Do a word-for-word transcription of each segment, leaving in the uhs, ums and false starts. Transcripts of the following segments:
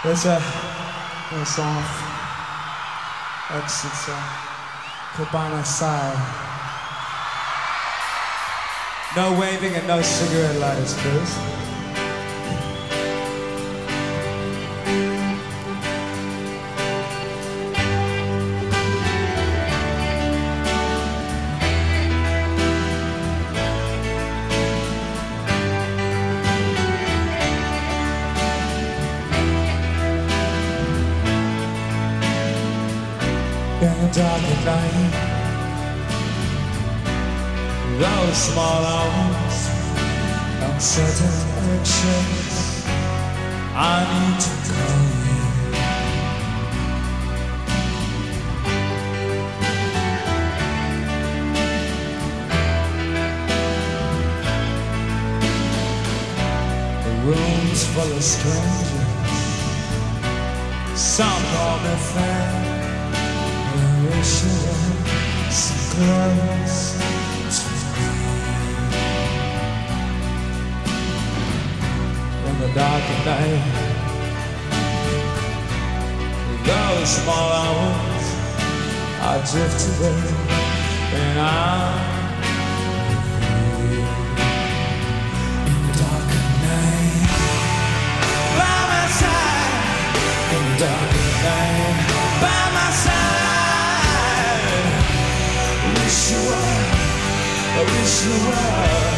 There's a, a song, exit song, called By My Side. No waving and no cigarette lighters, please. In the dark at night, those small hours, uncertain actions, I need to call you. The room's full of strangers, some call me friend. I wish you were so close to me. In the dark at night, those small hours, I drift away and I'm with you. In the dark at night, by my side. In the dark at night, by my side. I wish you were, I wish you were.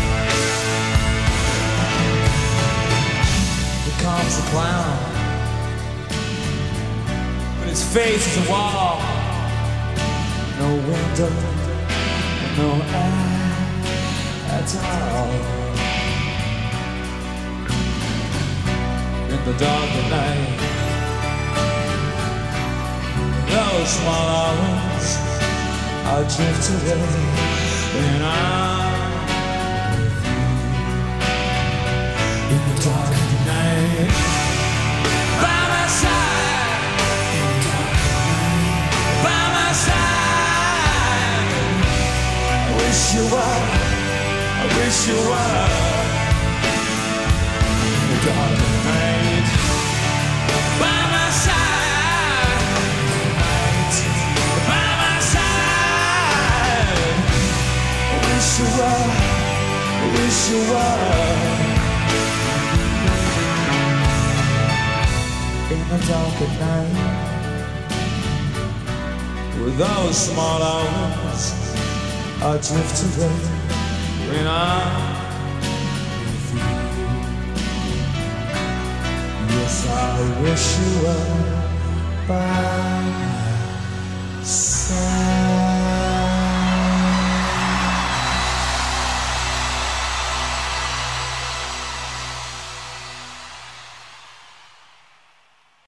Here comes the clown, but his face is a wall. No window, no air at all. In the dark at night, those small hours, I drift away and I'm with you. In the dark of the night, by my side. In the dark of the night, by my side. I wish you were, I wish you were. In the dark of the night, by my side. I wish you were, I wish you were. In the dark at night, with those small hours, I drift away when I'm with you. Yes, I wish you were by